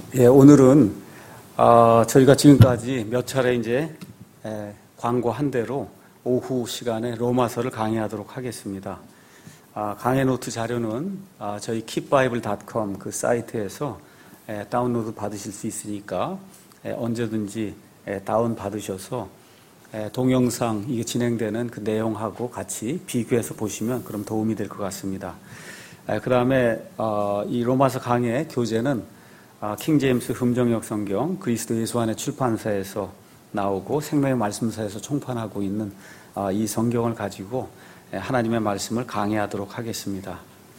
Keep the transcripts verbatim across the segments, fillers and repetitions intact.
예, 오늘은 어, 저희가 지금까지 몇 차례 이제 에, 광고한 대로 오후 시간에 로마서를 강의하도록 하겠습니다. 아, 강의 노트 자료는 아, 저희 킵바이블 닷컴 그 사이트에서 에, 다운로드 받으실 수 있으니까 에, 언제든지 에, 다운 받으셔서 에, 동영상 이게 진행되는 그 내용하고 같이 비교해서 보시면 그럼 도움이 될 것 같습니다. 그 다음에 어, 이 로마서 강의 교재는 아, 킹제임스 흠정역 성경 그리스도 예수 안의 출판사에서 나오고 생명의 말씀사에서 총판하고 있는 아, 이 성경을 가지고 하나님의 말씀을 강의하도록 하겠습니다.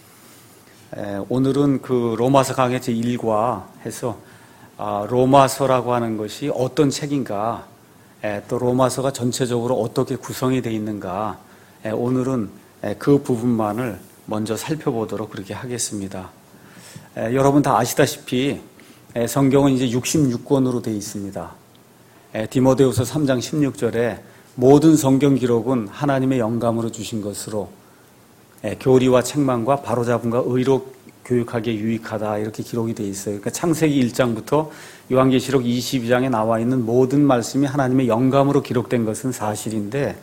에, 오늘은 그 로마서 강의 제일 과 해서 아, 로마서라고 하는 것이 어떤 책인가, 에, 또 로마서가 전체적으로 어떻게 구성이 되어 있는가, 에, 오늘은 에, 그 부분만을 먼저 살펴보도록 그렇게 하겠습니다. 에, 여러분 다 아시다시피 에, 성경은 이제 육십육 권으로 되어 있습니다. 에, 디모데후서 삼 장 십육 절에 모든 성경 기록은 하나님의 영감으로 주신 것으로 에, 교리와 책망과 바로잡음과 의로 교육하기에 유익하다 이렇게 기록이 되어 있어요. 그러니까 창세기 일 장부터 요한계시록 이십이 장에 나와 있는 모든 말씀이 하나님의 영감으로 기록된 것은 사실인데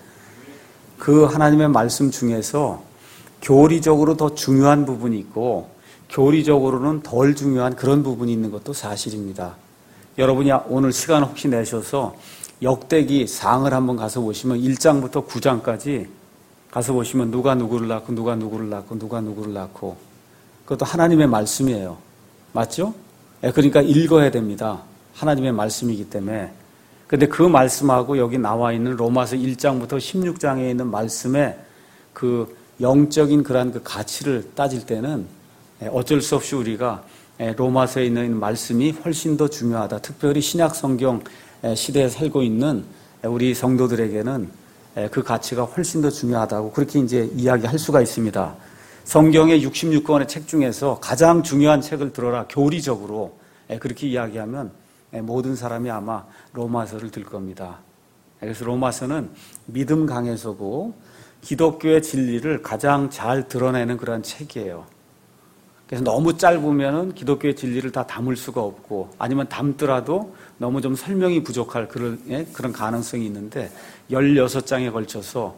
그 하나님의 말씀 중에서 교리적으로 더 중요한 부분이 있고 교리적으로는 덜 중요한 그런 부분이 있는 것도 사실입니다. 여러분이 오늘 시간 혹시 내셔서 역대기 상을 한번 가서 보시면 일 장부터 구 장까지 가서 보시면 누가 누구를 낳고 누가 누구를 낳고 누가 누구를 낳고 그것도 하나님의 말씀이에요. 맞죠? 그러니까 읽어야 됩니다. 하나님의 말씀이기 때문에. 근데 그 말씀하고 여기 나와 있는 로마서 일 장부터 십육 장에 있는 말씀의 그 영적인 그러한 그 가치를 따질 때는 어쩔 수 없이 우리가 로마서에 있는 말씀이 훨씬 더 중요하다. 특별히 신약 성경 시대에 살고 있는 우리 성도들에게는 그 가치가 훨씬 더 중요하다고 그렇게 이제 이야기할 수가 있습니다. 성경의 육십육 권의 책 중에서 가장 중요한 책을 들어라 교리적으로 그렇게 이야기하면 모든 사람이 아마 로마서를 들 겁니다. 그래서 로마서는 믿음 강해서고 기독교의 진리를 가장 잘 드러내는 그런 책이에요. 그래서 너무 짧으면은 기독교의 진리를 다 담을 수가 없고 아니면 담더라도 너무 좀 설명이 부족할 그런, 예? 그런 가능성이 있는데 열여섯 장에 걸쳐서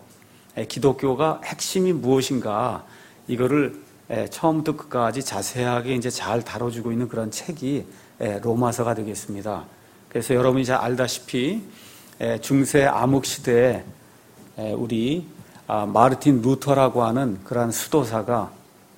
기독교가 핵심이 무엇인가 이거를 처음부터 끝까지 자세하게 이제 잘 다뤄주고 있는 그런 책이 로마서가 되겠습니다. 그래서 여러분이 잘 알다시피 중세 암흑 시대에 우리 마르틴 루터라고 하는 그러한 수도사가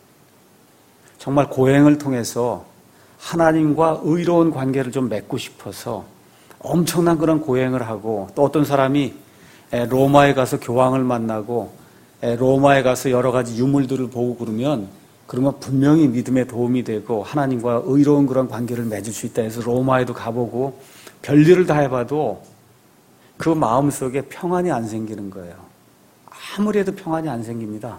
정말 고행을 통해서 하나님과 의로운 관계를 좀 맺고 싶어서 엄청난 그런 고행을 하고 또 어떤 사람이 로마에 가서 교황을 만나고 로마에 가서 여러 가지 유물들을 보고 그러면 그러면 분명히 믿음에 도움이 되고 하나님과 의로운 그런 관계를 맺을 수 있다 해서 로마에도 가보고 별일을 다 해봐도 그 마음속에 평안이 안 생기는 거예요. 아무리 해도 평안이 안 생깁니다.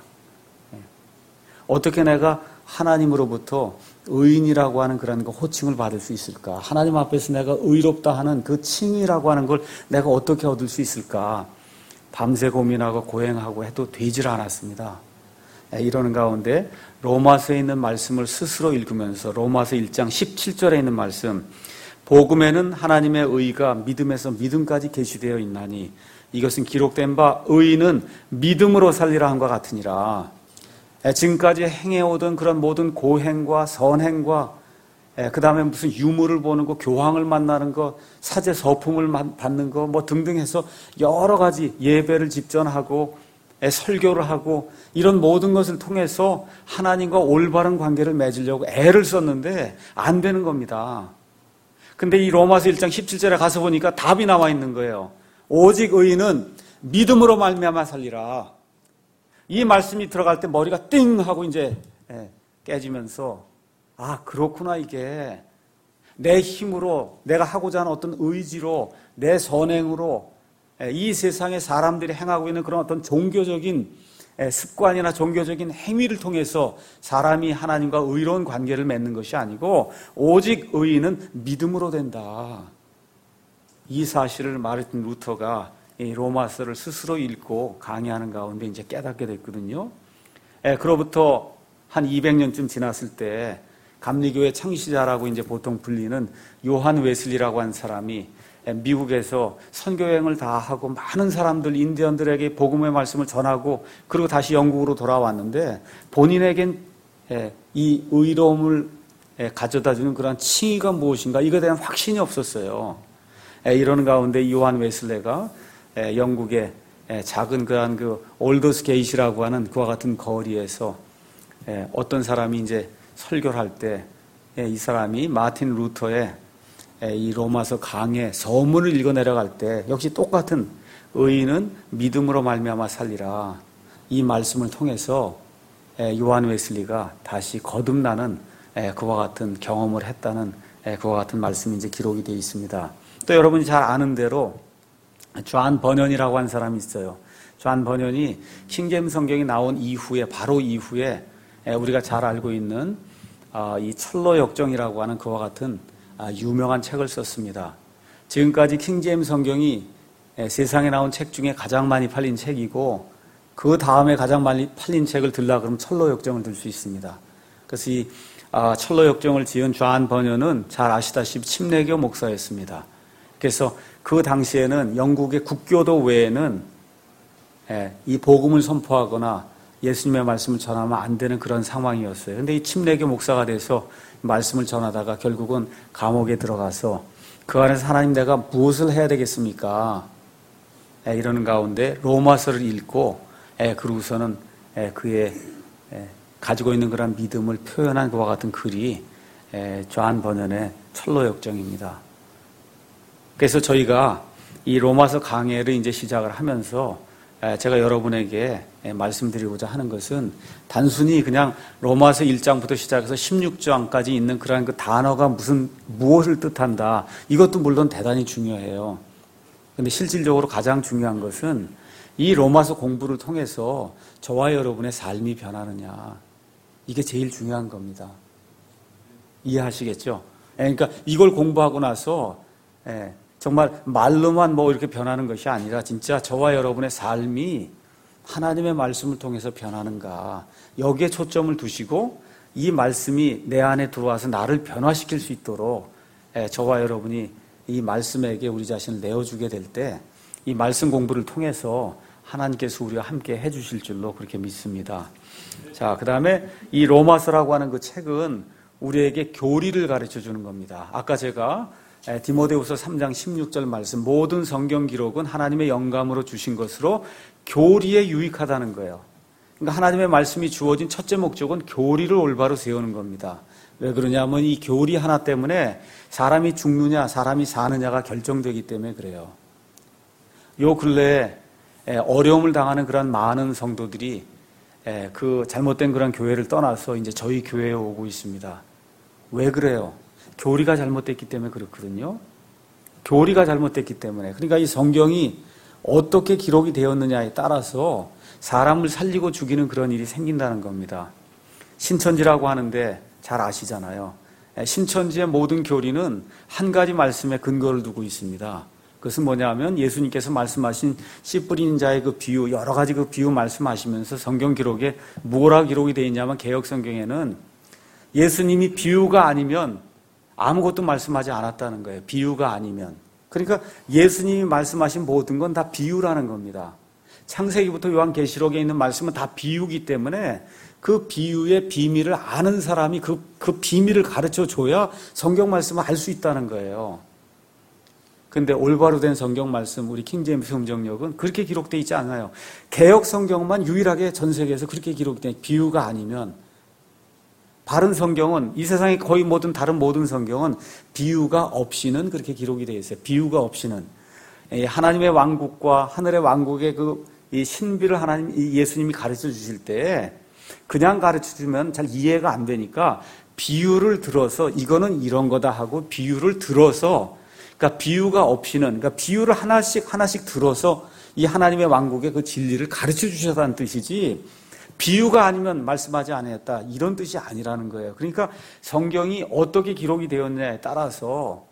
어떻게 내가 하나님으로부터 의인이라고 하는 그런 호칭을 받을 수 있을까? 하나님 앞에서 내가 의롭다 하는 그 칭이라고 하는 걸 내가 어떻게 얻을 수 있을까? 밤새 고민하고 고행하고 해도 되질 않았습니다. 이러는 가운데 로마서에 있는 말씀을 스스로 읽으면서 로마서 일 장 십칠 절에 있는 말씀 복음에는 하나님의 의가 믿음에서 믿음까지 계시되어 있나니 이것은 기록된 바 의인은 믿음으로 살리라 함과 같으니라. 지금까지 행해오던 그런 모든 고행과 선행과 그 다음에 무슨 유물을 보는 거, 교황을 만나는 거, 사제 서품을 받는 거 뭐 등등 해서 여러 가지 예배를 집전하고 설교를 하고 이런 모든 것을 통해서 하나님과 올바른 관계를 맺으려고 애를 썼는데 안 되는 겁니다. 근데 이 로마서 일 장 십칠 절에 가서 보니까 답이 나와 있는 거예요. 오직 의인은 믿음으로 말미암아 살리라. 이 말씀이 들어갈 때 머리가 띵 하고 이제 깨지면서 아 그렇구나 이게 내 힘으로 내가 하고자 하는 어떤 의지로 내 선행으로 이 세상에 사람들이 행하고 있는 그런 어떤 종교적인 습관이나 종교적인 행위를 통해서 사람이 하나님과 의로운 관계를 맺는 것이 아니고 오직 의인은 믿음으로 된다. 이 사실을 마르틴 루터가 이 로마서를 스스로 읽고 강의하는 가운데 이제 깨닫게 됐거든요. 예, 그로부터 한 이백 년쯤 지났을 때 감리교회 창시자라고 이제 보통 불리는 요한 웨슬리라고 하는 사람이 미국에서 선교여행을 다 하고 많은 사람들, 인디언들에게 복음의 말씀을 전하고 그리고 다시 영국으로 돌아왔는데 본인에겐 이 의로움을 가져다주는 그런 칭의가 무엇인가 이거에 대한 확신이 없었어요. 이러는 가운데 요한 웨슬레가 영국의 작은 그한 그 올더스 게이시라고 하는 그와 같은 거리에서 어떤 사람이 이제 설교를 할 때 이 사람이 마틴 루터의 이 로마서 강해 서문을 읽어 내려갈 때 역시 똑같은 의인은 믿음으로 말미암아 살리라 이 말씀을 통해서 요한 웨슬리가 다시 거듭나는 그와 같은 경험을 했다는 그와 같은 말씀이 이제 기록이 되어 있습니다. 또 여러분이 잘 아는 대로 존 버년이라고 하는 사람이 있어요. 존 버년이 킹제임스 성경이 나온 이후에 바로 이후에 우리가 잘 알고 있는 이 철로 역정이라고 하는 그와 같은 유명한 책을 썼습니다. 지금까지 킹제임스 성경이 세상에 나온 책 중에 가장 많이 팔린 책이고 그 다음에 가장 많이 팔린 책을 들라 그러면 철로 역정을 들 수 있습니다. 그래서 이 철로 역정을 지은 존 버년은 잘 아시다시피 침례교 목사였습니다. 그래서 그 당시에는 영국의 국교도 외에는 이 복음을 선포하거나 예수님의 말씀을 전하면 안 되는 그런 상황이었어요. 그런데 이 침례교 목사가 돼서 말씀을 전하다가 결국은 감옥에 들어가서 그 안에서 하나님 내가 무엇을 해야 되겠습니까? 이러는 가운데 로마서를 읽고 그러고서는 그의 가지고 있는 그런 믿음을 표현한 그와 같은 글이 존 버년의 철로 역정입니다. 그래서 저희가 이 로마서 강해를 이제 시작을 하면서 제가 여러분에게 말씀드리고자 하는 것은 단순히 그냥 로마서 일 장부터 시작해서 십육 장까지 있는 그런 그 단어가 무슨 무엇을 뜻한다. 이것도 물론 대단히 중요해요. 그런데 실질적으로 가장 중요한 것은 이 로마서 공부를 통해서 저와 여러분의 삶이 변하느냐. 이게 제일 중요한 겁니다. 이해하시겠죠? 그러니까 이걸 공부하고 나서 정말 말로만 뭐 이렇게 변하는 것이 아니라 진짜 저와 여러분의 삶이 하나님의 말씀을 통해서 변하는가. 여기에 초점을 두시고 이 말씀이 내 안에 들어와서 나를 변화시킬 수 있도록 저와 여러분이 이 말씀에게 우리 자신을 내어주게 될 때 이 말씀 공부를 통해서 하나님께서 우리와 함께 해주실 줄로 그렇게 믿습니다. 자, 그 다음에 이 로마서라고 하는 그 책은 우리에게 교리를 가르쳐 주는 겁니다. 아까 제가 디모데후서 삼 장 십육 절 말씀 모든 성경 기록은 하나님의 영감으로 주신 것으로 교리에 유익하다는 거예요. 그러니까 하나님의 말씀이 주어진 첫째 목적은 교리를 올바로 세우는 겁니다. 왜 그러냐면 이 교리 하나 때문에 사람이 죽느냐 사람이 사느냐가 결정되기 때문에 그래요. 요 근래에 어려움을 당하는 그런 많은 성도들이 그 잘못된 그런 교회를 떠나서 이제 저희 교회에 오고 있습니다. 왜 그래요? 교리가 잘못됐기 때문에 그렇거든요. 교리가 잘못됐기 때문에. 그러니까 이 성경이 어떻게 기록이 되었느냐에 따라서 사람을 살리고 죽이는 그런 일이 생긴다는 겁니다. 신천지라고 하는데 잘 아시잖아요. 신천지의 모든 교리는 한 가지 말씀에 근거를 두고 있습니다. 그것은 뭐냐면 예수님께서 말씀하신 씨 뿌리는 자의 그 비유, 여러 가지 그 비유 말씀하시면서 성경 기록에 뭐라 기록이 되어 있냐면 개역 성경에는 예수님이 비유가 아니면 아무것도 말씀하지 않았다는 거예요. 비유가 아니면. 그러니까 예수님이 말씀하신 모든 건 다 비유라는 겁니다. 창세기부터 요한계시록에 있는 말씀은 다 비유이기 때문에 그 비유의 비밀을 아는 사람이 그, 그 비밀을 가르쳐 줘야 성경 말씀을 알 수 있다는 거예요. 근데 올바로 된 성경 말씀, 우리 킹제임스 음정역은 그렇게 기록되어 있지 않아요. 개역 성경만 유일하게 전 세계에서 그렇게 기록된 비유가 아니면 바른 성경은 이 세상의 거의 모든 다른 모든 성경은 비유가 없이는 그렇게 기록이 되어 있어요. 비유가 없이는 하나님의 왕국과 하늘의 왕국의 그 이 신비를 하나님 예수님이 가르쳐 주실 때 그냥 가르쳐 주면 잘 이해가 안 되니까 비유를 들어서 이거는 이런 거다 하고 비유를 들어서 그러니까 비유가 없이는 그러니까 비유를 하나씩 하나씩 들어서 이 하나님의 왕국의 그 진리를 가르쳐 주셨다는 뜻이지 비유가 아니면 말씀하지 않았다 이런 뜻이 아니라는 거예요. 그러니까 성경이 어떻게 기록이 되었냐에 따라서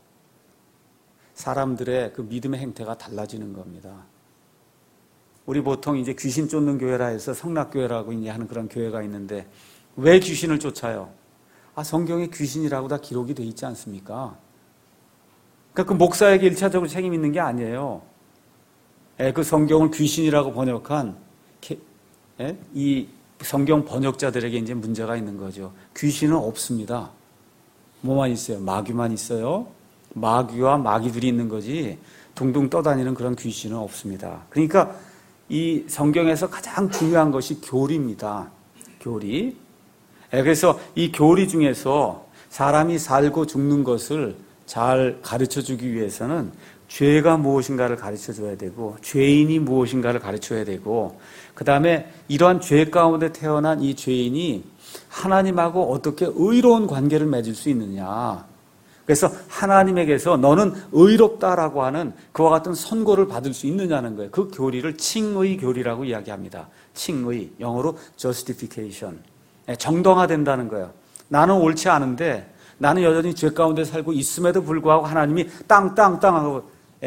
사람들의 그 믿음의 행태가 달라지는 겁니다. 우리 보통 이제 귀신 쫓는 교회라 해서 성락교회라고 이제 하는 그런 교회가 있는데 왜 귀신을 쫓아요? 아, 성경에 귀신이라고 다 기록이 돼 있지 않습니까? 그러니까 그 목사에게 일차적으로 책임 있는 게 아니에요. 예, 그 성경을 귀신이라고 번역한 예? 이 성경 번역자들에게 이제 문제가 있는 거죠. 귀신은 없습니다. 뭐만 있어요? 마귀만 있어요. 마귀와 마귀들이 있는 거지 둥둥 떠다니는 그런 귀신은 없습니다. 그러니까 이 성경에서 가장 중요한 것이 교리입니다. 교리. 예, 그래서 이 교리 중에서 사람이 살고 죽는 것을 잘 가르쳐주기 위해서는 죄가 무엇인가를 가르쳐줘야 되고 죄인이 무엇인가를 가르쳐야 되고 그 다음에 이러한 죄 가운데 태어난 이 죄인이 하나님하고 어떻게 의로운 관계를 맺을 수 있느냐. 그래서 하나님에게서 너는 의롭다라고 하는 그와 같은 선고를 받을 수 있느냐는 거예요. 그 교리를 칭의 교리라고 이야기합니다. 칭의, 영어로 justification. 정당화된다는 거예요. 나는 옳지 않은데 나는 여전히 죄 가운데 살고 있음에도 불구하고 하나님이 땅땅땅 하고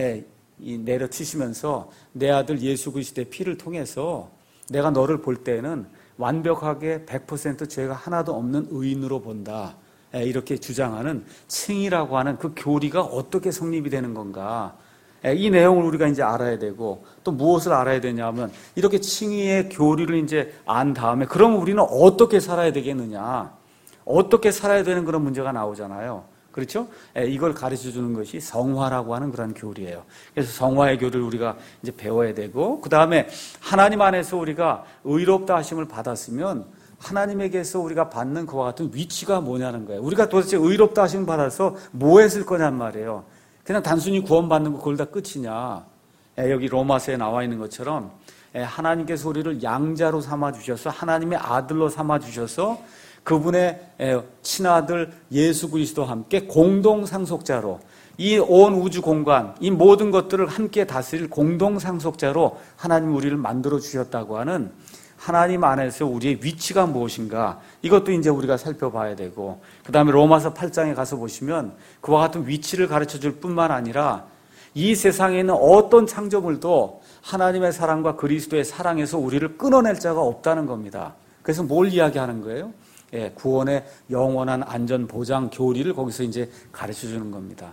내려치시면서 내 아들 예수 그리스도의 피를 통해서 내가 너를 볼 때는 완벽하게 백 퍼센트 죄가 하나도 없는 의인으로 본다. 이렇게 주장하는 칭의라고 하는 그 교리가 어떻게 성립이 되는 건가. 이 내용을 우리가 이제 알아야 되고 또 무엇을 알아야 되냐면 이렇게 칭의의 교리를 이제 안 다음에 그럼 우리는 어떻게 살아야 되겠느냐. 어떻게 살아야 되는 그런 문제가 나오잖아요. 그렇죠? 이걸 가르쳐 주는 것이 성화라고 하는 그런 교리예요. 그래서 성화의 교리를 우리가 이제 배워야 되고, 그 다음에 하나님 안에서 우리가 의롭다 하심을 받았으면 하나님에게서 우리가 받는 그와 같은 위치가 뭐냐는 거예요. 우리가 도대체 의롭다 하심을 받아서 뭐 했을 거냔 말이에요. 그냥 단순히 구원받는 거 그걸 다 끝이냐. 여기 로마서에 나와 있는 것처럼 하나님께서 우리를 양자로 삼아주셔서 하나님의 아들로 삼아주셔서 그분의 친아들 예수 그리스도와 함께 공동 상속자로 이 온 우주 공간, 이 모든 것들을 함께 다스릴 공동 상속자로 하나님 우리를 만들어 주셨다고 하는 하나님 안에서 우리의 위치가 무엇인가, 이것도 이제 우리가 살펴봐야 되고, 그 다음에 로마서 팔 장에 가서 보시면 그와 같은 위치를 가르쳐 줄 뿐만 아니라 이 세상에 있는 어떤 창조물도 하나님의 사랑과 그리스도의 사랑에서 우리를 끊어낼 자가 없다는 겁니다. 그래서 뭘 이야기하는 거예요? 예, 구원의 영원한 안전 보장 교리를 거기서 이제 가르쳐 주는 겁니다.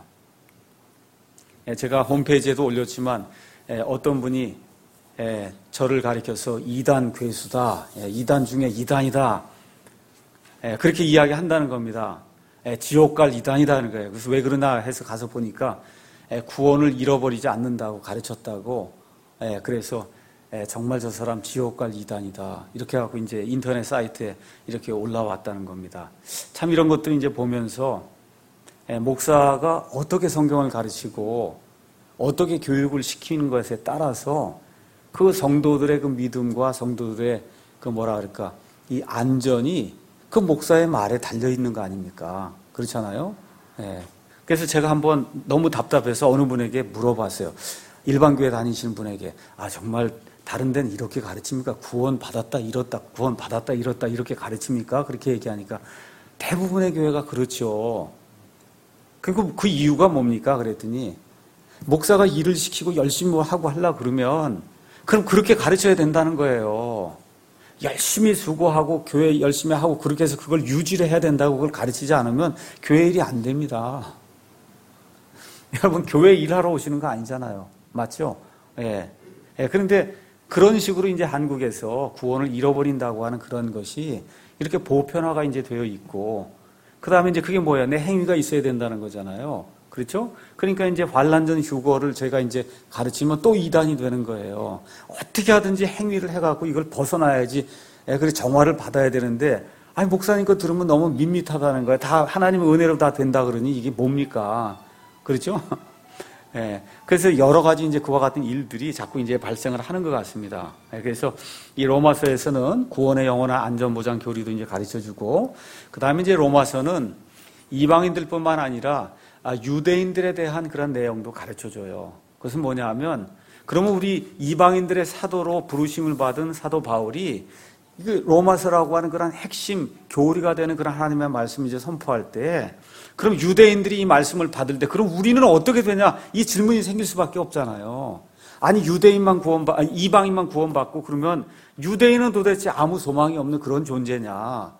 예, 제가 홈페이지에도 올렸지만 예, 어떤 분이 예, 저를 가리켜서 이단 괴수다, 예, 이단 중에 이단이다, 예, 그렇게 이야기한다는 겁니다. 예, 지옥 갈 이단이다는 거예요. 그래서 왜 그러나 해서 가서 보니까 예, 구원을 잃어버리지 않는다고 가르쳤다고. 예, 그래서 예, 정말 저 사람 지옥 갈 이단이다, 이렇게 하고 이제 인터넷 사이트에 이렇게 올라왔다는 겁니다. 참 이런 것들을 이제 보면서 예, 목사가 어떻게 성경을 가르치고 어떻게 교육을 시키는 것에 따라서 그 성도들의 그 믿음과 성도들의 그 뭐라 그럴까, 이 안전이 그 목사의 말에 달려 있는 거 아닙니까? 그렇잖아요. 예. 그래서 제가 한번 너무 답답해서 어느 분에게 물어봤어요. 일반 교회 다니시는 분에게, 아 정말 다른 데는 이렇게 가르칩니까? 구원 받았다 잃었다, 구원 받았다 잃었다 이렇게 가르칩니까? 그렇게 얘기하니까 대부분의 교회가 그렇죠. 그리고 그 이유가 뭡니까? 그랬더니 목사가 일을 시키고 열심히 하고 하려고 그러면 그럼 그렇게 가르쳐야 된다는 거예요. 열심히 수고하고 교회 열심히 하고 그렇게 해서 그걸 유지를 해야 된다고 그걸 가르치지 않으면 교회 일이 안 됩니다. 여러분 교회 일하러 오시는 거 아니잖아요. 맞죠? 예. 예. 그런데 그런 식으로 이제 한국에서 구원을 잃어버린다고 하는 그런 것이 이렇게 보편화가 이제 되어 있고, 그 다음에 이제 그게 뭐야? 내 행위가 있어야 된다는 거잖아요. 그렇죠? 그러니까 이제 환란전 휴거를 제가 이제 가르치면 또 이단이 되는 거예요. 어떻게 하든지 행위를 해갖고 이걸 벗어나야지, 예, 그래 정화를 받아야 되는데, 아니 목사님 거 들으면 너무 밋밋하다는 거예요. 다 하나님의 은혜로 다 된다 그러니 이게 뭡니까? 그렇죠? 예, 그래서 여러 가지 이제 그와 같은 일들이 자꾸 이제 발생을 하는 것 같습니다. 예, 그래서 이 로마서에서는 구원의 영원한 안전보장 교리도 이제 가르쳐 주고, 그 다음에 이제 로마서는 이방인들뿐만 아니라 유대인들에 대한 그런 내용도 가르쳐 줘요. 그것은 뭐냐 하면, 그러면 우리 이방인들의 사도로 부르심을 받은 사도 바울이 그 로마서라고 하는 그런 핵심 교리가 되는 그런 하나님의 말씀을 이제 선포할 때, 그럼 유대인들이 이 말씀을 받을 때 그럼 우리는 어떻게 되냐, 이 질문이 생길 수밖에 없잖아요. 아니 유대인만 구원받, 아니, 이방인만 구원받고 그러면 유대인은 도대체 아무 소망이 없는 그런 존재냐?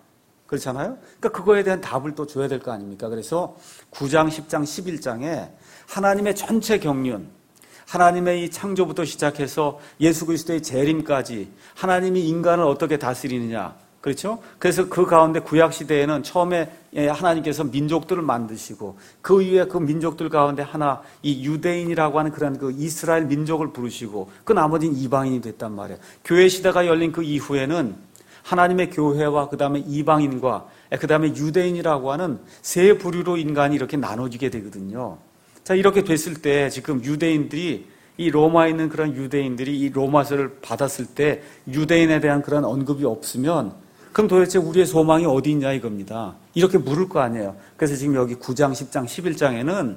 그렇잖아요? 그러니까 그거에 대한 답을 또 줘야 될 거 아닙니까? 그래서 구 장, 십 장, 십일 장에 하나님의 전체 경륜, 하나님의 이 창조부터 시작해서 예수 그리스도의 재림까지 하나님이 인간을 어떻게 다스리느냐, 그렇죠? 그래서 그 가운데 구약 시대에는 처음에 하나님께서 민족들을 만드시고 그 이후에 그 민족들 가운데 하나 이 유대인이라고 하는 그런 그 이스라엘 민족을 부르시고 그 나머지는 이방인이 됐단 말이에요. 교회 시대가 열린 그 이후에는 하나님의 교회와 그 다음에 이방인과 그 다음에 유대인이라고 하는 세 부류로 인간이 이렇게 나눠지게 되거든요. 자, 이렇게 됐을 때 지금 유대인들이 이 로마에 있는 그런 유대인들이 이 로마서를 받았을 때 유대인에 대한 그런 언급이 없으면 그럼 도대체 우리의 소망이 어디 있냐 이겁니다. 이렇게 물을 거 아니에요. 그래서 지금 여기 구 장, 십 장, 십일 장에는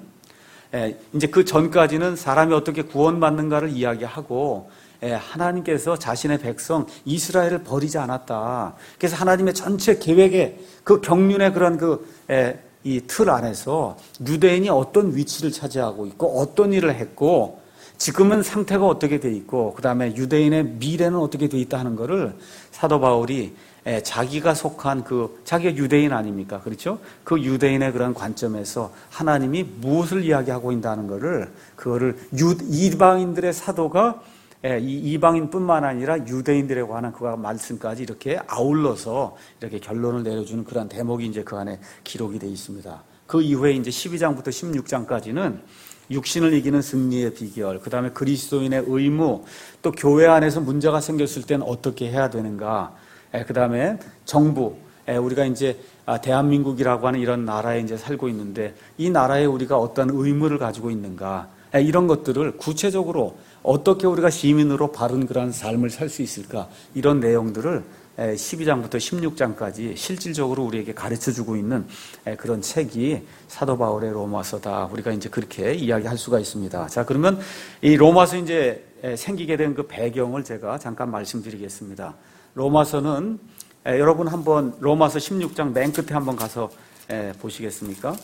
이제 그 전까지는 사람이 어떻게 구원받는가를 이야기하고 하나님께서 자신의 백성 이스라엘을 버리지 않았다. 그래서 하나님의 전체 계획의 그 경륜의 그런 그 이 틀 안에서 유대인이 어떤 위치를 차지하고 있고 어떤 일을 했고 지금은 상태가 어떻게 돼 있고 그 다음에 유대인의 미래는 어떻게 돼 있다 하는 거를 사도 바울이 자기가 속한 그 자기가 유대인 아닙니까? 그렇죠? 그 유대인의 그런 관점에서 하나님이 무엇을 이야기하고 있다는 거를 그거를 유, 이방인들의 사도가 이 이방인뿐만 아니라 유대인들에 관한 그 말씀까지 이렇게 아울러서 이렇게 결론을 내려주는 그런 대목이 이제 그 안에 기록이 되어 있습니다. 그 이후에 이제 십이 장부터 십육 장까지는 육신을 이기는 승리의 비결, 그 다음에 그리스도인의 의무, 또 교회 안에서 문제가 생겼을 때는 어떻게 해야 되는가, 그 다음에 정부, 우리가 이제 대한민국이라고 하는 이런 나라에 이제 살고 있는데 이 나라에 우리가 어떤 의무를 가지고 있는가, 이런 것들을 구체적으로 어떻게 우리가 시민으로 바른 그런 삶을 살 수 있을까, 이런 내용들을 십이 장부터 십육 장까지 실질적으로 우리에게 가르쳐주고 있는 그런 책이 사도 바울의 로마서다. 우리가 이제 그렇게 이야기할 수가 있습니다. 자, 그러면 이 로마서 이제 생기게 된 그 배경을 제가 잠깐 말씀드리겠습니다. 로마서는 여러분 한번 로마서 십육 장 맨 끝에 한번 가서 보시겠습니까?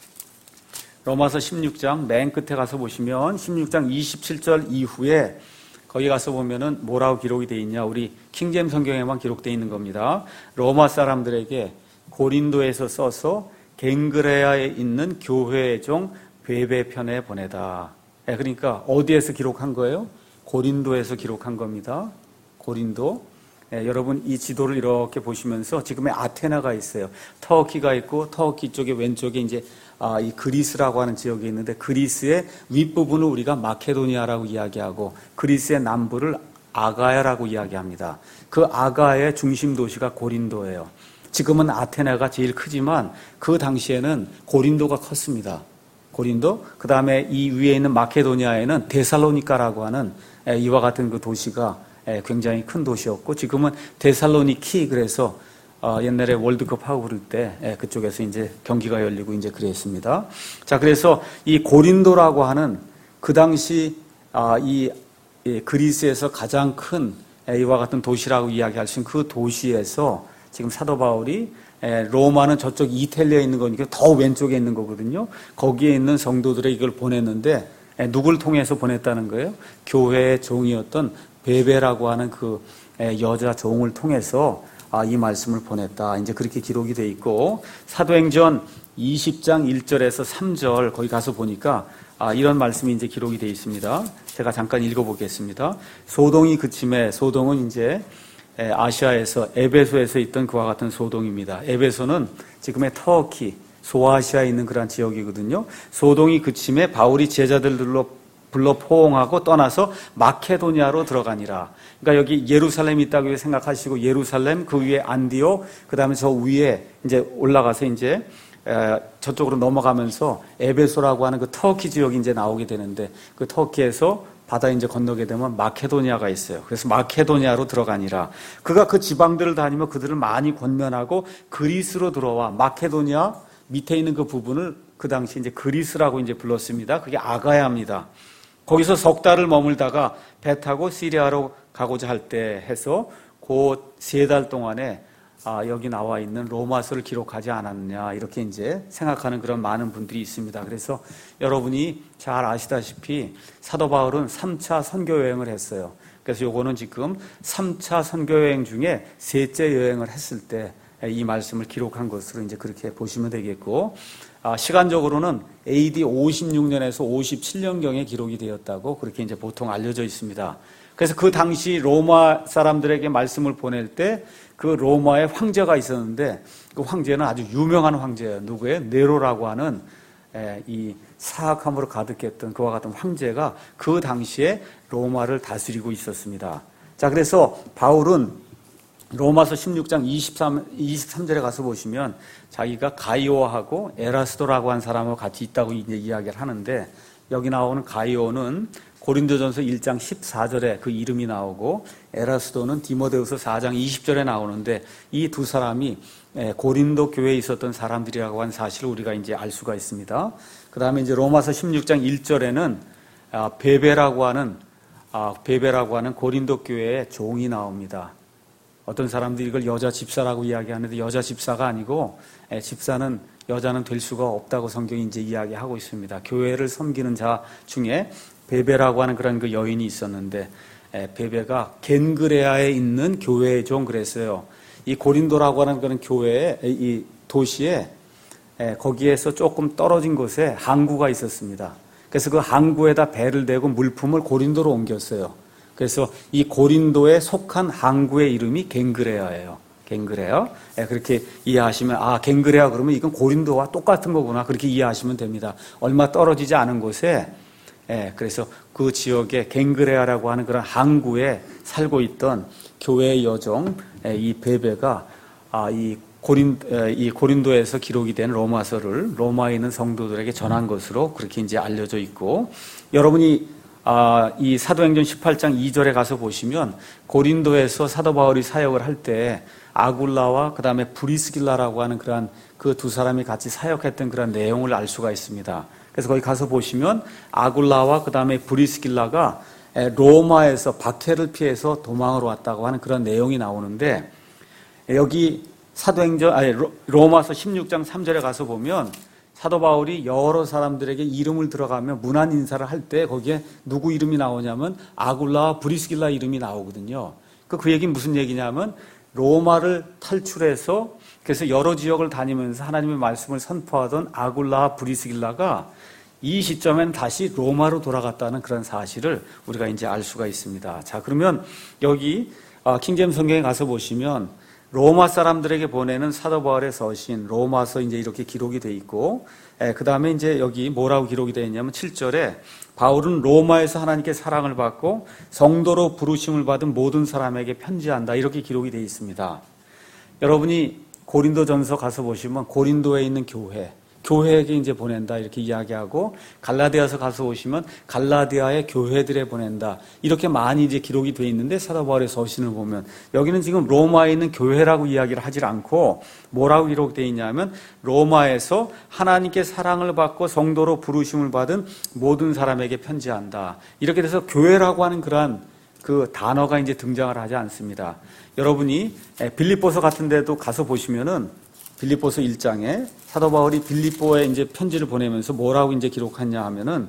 로마서 십육 장 맨 끝에 가서 보시면 십육 장 이십칠 절 이후에 거기 가서 보면은 뭐라고 기록이 되어 있냐? 우리 킹제임 성경에만 기록되어 있는 겁니다. 로마 사람들에게 고린도에서 써서 갱그레아에 있는 교회의 종 베베편에 보내다. 그러니까 어디에서 기록한 거예요? 고린도에서 기록한 겁니다. 고린도. 예, 여러분 이 지도를 이렇게 보시면서 지금의 아테나가 있어요. 터키가 있고 터키 쪽에 왼쪽에 이제 아, 이 그리스라고 하는 지역이 있는데 그리스의 윗부분을 우리가 마케도니아라고 이야기하고 그리스의 남부를 아가야라고 이야기합니다. 그 아가야의 중심 도시가 고린도예요. 지금은 아테나가 제일 크지만 그 당시에는 고린도가 컸습니다. 고린도, 그 다음에 이 위에 있는 마케도니아에는 데살로니카라고 하는 이와 같은 그 도시가 굉장히 큰 도시였고 지금은 데살로니키, 그래서 어, 옛날에 월드컵 하고 그럴 때 예, 그쪽에서 이제 경기가 열리고 이제 그랬습니다. 자, 그래서 이 고린도라고 하는 그 당시 아, 이, 이 그리스에서 가장 큰 예, 이와 같은 도시라고 이야기할 수 있는 그 도시에서 지금 사도 바울이 예, 로마는 저쪽 이탈리아에 있는 거니까 더 왼쪽에 있는 거거든요. 거기에 있는 성도들의 이걸 보냈는데 예, 누굴 통해서 보냈다는 거예요? 교회의 종이었던 베베라고 하는 그 예, 여자 종을 통해서 아, 이 말씀을 보냈다. 이제 그렇게 기록이 돼 있고 사도행전 이십 장 일 절에서 삼 절 거기 가서 보니까 아, 이런 말씀이 이제 기록이 돼 있습니다. 제가 잠깐 읽어보겠습니다. 소동이 그침에, 소동은 이제 아시아에서 에베소에서 있던 그와 같은 소동입니다. 에베소는 지금의 터키, 소아시아에 있는 그런 지역이거든요. 소동이 그침에 바울이 제자들로 불러 포옹하고 떠나서 마케도니아로 들어가니라. 그러니까 여기 예루살렘이 있다고 생각하시고 예루살렘, 그 위에 안디옥, 그 다음에 저 위에 이제 올라가서 이제 에, 저쪽으로 넘어가면서 에베소라고 하는 그 터키 지역이 이제 나오게 되는데 그 터키에서 바다 이제 건너게 되면 마케도니아가 있어요. 그래서 마케도니아로 들어가니라. 그가 그 지방들을 다니며 그들을 많이 권면하고 그리스로 들어와. 마케도니아 밑에 있는 그 부분을 그 당시 이제 그리스라고 이제 불렀습니다. 그게 아가야입니다. 거기서 석 달을 머물다가 배 타고 시리아로 가고자 할 때 해서 그 세 달 동안에 아, 여기 나와 있는 로마서를 기록하지 않았느냐 이렇게 이제 생각하는 그런 많은 분들이 있습니다. 그래서 여러분이 잘 아시다시피 사도 바울은 삼 차 선교 여행을 했어요. 그래서 요거는 지금 삼 차 선교 여행 중에 셋째 여행을 했을 때 이 말씀을 기록한 것으로 이제 그렇게 보시면 되겠고, 아, 시간적으로는 에이디 오십육 년에서 오십칠 년경에 기록이 되었다고 그렇게 이제 보통 알려져 있습니다. 그래서 그 당시 로마 사람들에게 말씀을 보낼 때 그 로마의 황제가 있었는데 그 황제는 아주 유명한 황제예요. 누구예요? 네로라고 하는 이 사악함으로 가득했던 그와 같은 황제가 그 당시에 로마를 다스리고 있었습니다. 자, 그래서 바울은 로마서 십육 장 이십삼, 이십삼 절에 가서 보시면 자기가 가이오하고 에라스도라고 한 사람하고 같이 있다고 이제 이야기를 하는데, 여기 나오는 가이오는 고린도전서 일 장 십사 절에 그 이름이 나오고, 에라스도는 디모데후서 사 장 이십 절에 나오는데, 이 두 사람이 고린도 교회에 있었던 사람들이라고 하는 사실을 우리가 이제 알 수가 있습니다. 그 다음에 이제 로마서 십육 장 일 절에는 베베라고 하는 베베라고 하는 고린도 교회의 종이 나옵니다. 어떤 사람들이 이걸 여자 집사라고 이야기하는데 여자 집사가 아니고, 집사는 여자는 될 수가 없다고 성경이 이제 이야기하고 있습니다. 교회를 섬기는 자 중에 베베라고 하는 그런 그 여인이 있었는데, 베베가 겐그레아에 있는 교회의 종 그랬어요. 이 고린도라고 하는 그런 교회에, 이 도시에, 거기에서 조금 떨어진 곳에 항구가 있었습니다. 그래서 그 항구에다 배를 대고 물품을 고린도로 옮겼어요. 그래서 이 고린도에 속한 항구의 이름이 겐그레아예요. 겐그레아. 그렇게 이해하시면, 아, 겐그레아 그러면 이건 고린도와 똑같은 거구나. 그렇게 이해하시면 됩니다. 얼마 떨어지지 않은 곳에, 예, 그래서 그 지역에 겐그레아라고 하는 그런 항구에 살고 있던 교회의 여종, 이 베베가, 아, 이 고린, 이 고린도에서 기록이 된 로마서를 로마에 있는 성도들에게 전한 것으로 그렇게 이제 알려져 있고, 여러분이 아, 이 사도행전 십팔 장 이 절에 가서 보시면 고린도에서 사도 바울이 사역을 할 때 아굴라와 그 다음에 브리스길라라고 하는 그런 그 두 사람이 같이 사역했던 그런 내용을 알 수가 있습니다. 그래서 거기 가서 보시면 아굴라와 그 다음에 브리스길라가 로마에서 박해를 피해서 도망을 왔다고 하는 그런 내용이 나오는데, 여기 사도행전, 아니, 로마서 십육 장 삼 절에 가서 보면 사도 바울이 여러 사람들에게 이름을 들어가며 문안 인사를 할 때 거기에 누구 이름이 나오냐면 아굴라와 브리스길라 이름이 나오거든요. 그, 그 얘기는 무슨 얘기냐면 로마를 탈출해서 그래서 여러 지역을 다니면서 하나님의 말씀을 선포하던 아굴라와 브리스길라가 이 시점엔 다시 로마로 돌아갔다는 그런 사실을 우리가 이제 알 수가 있습니다. 자, 그러면 여기 킹제임스 성경에 가서 보시면 로마 사람들에게 보내는 사도 바울의 서신 로마서 이제 이렇게 기록이 돼 있고, 그 다음에 이제 여기 뭐라고 기록이 되어 있냐면 칠 절에 바울은 로마에서 하나님께 사랑을 받고 성도로 부르심을 받은 모든 사람에게 편지한다, 이렇게 기록이 되어 있습니다. 여러분이 고린도전서 가서 보시면 고린도에 있는 교회, 교회에게 이제 보낸다 이렇게 이야기하고, 갈라디아서 가서 보시면 갈라디아의 교회들에 보낸다 이렇게 많이 이제 기록이 되어 있는데, 사도 바울의 서신을 보면 여기는 지금 로마에 있는 교회라고 이야기를 하질 않고 뭐라고 기록되어 있냐면 로마에서 하나님께 사랑을 받고 성도로 부르심을 받은 모든 사람에게 편지한다, 이렇게 돼서 교회라고 하는 그러한 그 단어가 이제 등장을 하지 않습니다. 여러분이 빌립보서 같은 데도 가서 보시면은 빌립보서 일 장에 사도 바울이 빌립보에 이제 편지를 보내면서 뭐라고 이제 기록하냐 하면은,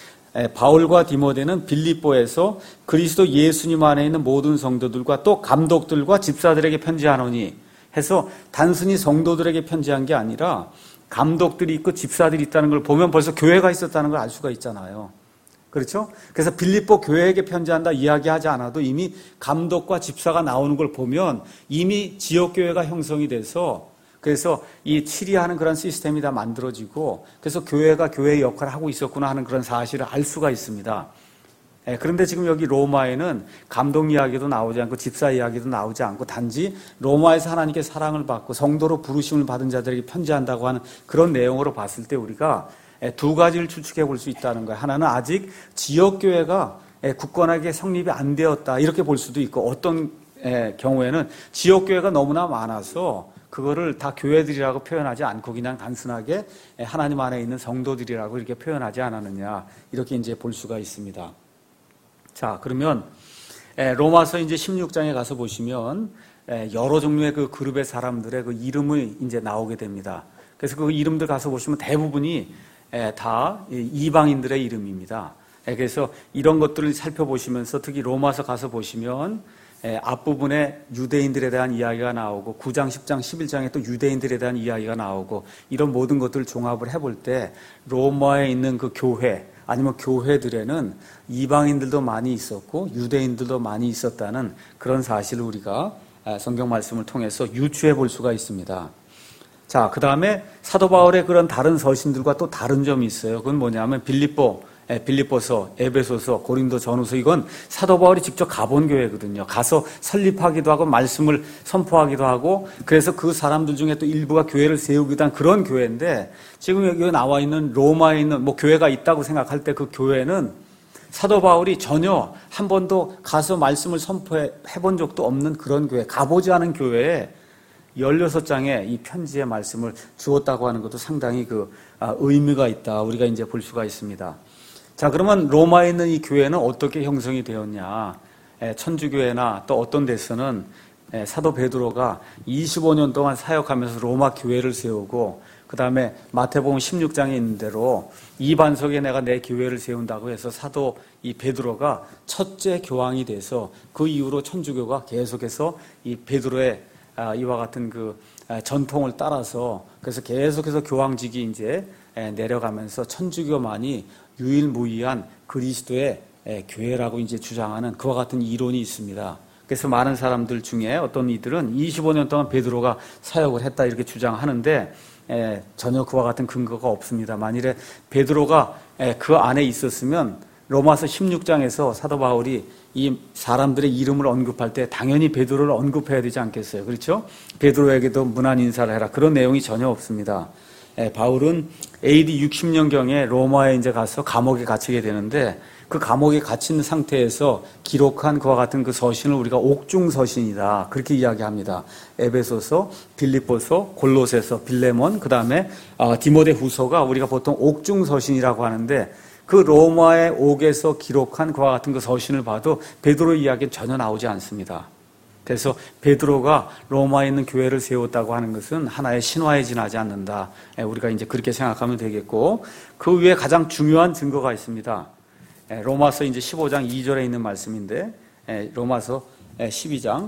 바울과 디모데는 빌립보에서 그리스도 예수님 안에 있는 모든 성도들과 또 감독들과 집사들에게 편지하노니 해서 단순히 성도들에게 편지한 게 아니라 감독들이 있고 집사들이 있다는 걸 보면 벌써 교회가 있었다는 걸 알 수가 있잖아요. 그렇죠? 그래서 빌립보 교회에게 편지한다 이야기하지 않아도 이미 감독과 집사가 나오는 걸 보면 이미 지역교회가 형성이 돼서, 그래서 이 치리하는 그런 시스템이 다 만들어지고, 그래서 교회가 교회의 역할을 하고 있었구나 하는 그런 사실을 알 수가 있습니다. 예, 그런데 지금 여기 로마에는 감독 이야기도 나오지 않고 집사 이야기도 나오지 않고 단지 로마에서 하나님께 사랑을 받고 성도로 부르심을 받은 자들에게 편지한다고 하는 그런 내용으로 봤을 때 우리가 두 가지를 추측해 볼 수 있다는 거예요. 하나는 아직 지역교회가 굳건하게 성립이 안 되었다 이렇게 볼 수도 있고, 어떤 경우에는 지역교회가 너무나 많아서 그거를 다 교회들이라고 표현하지 않고 그냥 단순하게 하나님 안에 있는 성도들이라고 이렇게 표현하지 않았느냐, 이렇게 이제 볼 수가 있습니다. 자, 그러면 로마서 이제 십육 장에 가서 보시면 여러 종류의 그 그룹의 사람들의 그 이름이 이제 나오게 됩니다. 그래서 그 이름들 가서 보시면 대부분이 다 이방인들의 이름입니다. 그래서 이런 것들을 살펴보시면서 특히 로마서 가서 보시면 예, 앞부분에 유대인들에 대한 이야기가 나오고 구 장, 십 장, 십일 장에 또 유대인들에 대한 이야기가 나오고 이런 모든 것들을 종합을 해볼 때 로마에 있는 그 교회 아니면 교회들에는 이방인들도 많이 있었고 유대인들도 많이 있었다는 그런 사실을 우리가 성경 말씀을 통해서 유추해 볼 수가 있습니다. 자, 그 다음에 사도 바울의 그런 다른 서신들과 또 다른 점이 있어요. 그건 뭐냐면 빌립보, 빌립보서, 에베소서, 고린도 전후서 이건 사도 바울이 직접 가본 교회거든요. 가서 설립하기도 하고 말씀을 선포하기도 하고 그래서 그 사람들 중에 또 일부가 교회를 세우기도 한 그런 교회인데 지금 여기 나와 있는 로마에 있는 뭐 교회가 있다고 생각할 때 그 교회는 사도 바울이 전혀 한 번도 가서 말씀을 선포해 본 적도 없는 그런 교회, 가보지 않은 교회에 열여섯 장의 이 편지의 말씀을 주었다고 하는 것도 상당히 그 의미가 있다. 우리가 이제 볼 수가 있습니다. 자, 그러면 로마에 있는 이 교회는 어떻게 형성이 되었냐? 천주교회나 또 어떤 데서는 사도 베드로가 이십오 년 동안 사역하면서 로마 교회를 세우고 그 다음에 마태복음 십육 장에 있는 대로 이 반석에 내가 내 교회를 세운다고 해서 사도 이 베드로가 첫째 교황이 돼서 그 이후로 천주교가 계속해서 이 베드로의 이와 같은 그 전통을 따라서 그래서 계속해서 교황직이 이제 내려가면서 천주교만이 유일무이한 그리스도의 교회라고 이제 주장하는 그와 같은 이론이 있습니다. 그래서 많은 사람들 중에 어떤 이들은 이십오 년 동안 베드로가 사역을 했다 이렇게 주장하는데 에, 전혀 그와 같은 근거가 없습니다. 만일에 베드로가 에, 그 안에 있었으면 로마서 십육 장에서 사도 바울이 이 사람들의 이름을 언급할 때 당연히 베드로를 언급해야 되지 않겠어요? 그렇죠? 베드로에게도 문안 인사를 해라. 그런 내용이 전혀 없습니다. 에, 바울은 에이디 육십 년경에 로마에 이제 가서 감옥에 갇히게 되는데 그 감옥에 갇힌 상태에서 기록한 그와 같은 그 서신을 우리가 옥중 서신이다 그렇게 이야기합니다. 에베소서, 빌립보서, 골로새서, 빌레몬, 그 다음에 디모데 후서가 우리가 보통 옥중 서신이라고 하는데 그 로마의 옥에서 기록한 그와 같은 그 서신을 봐도 베드로 이야기는 전혀 나오지 않습니다. 그래서 베드로가 로마에 있는 교회를 세웠다고 하는 것은 하나의 신화에 지나지 않는다. 우리가 이제 그렇게 생각하면 되겠고 그 위에 가장 중요한 증거가 있습니다. 로마서 이제 십오 장 이 절에 있는 말씀인데 로마서 십이 장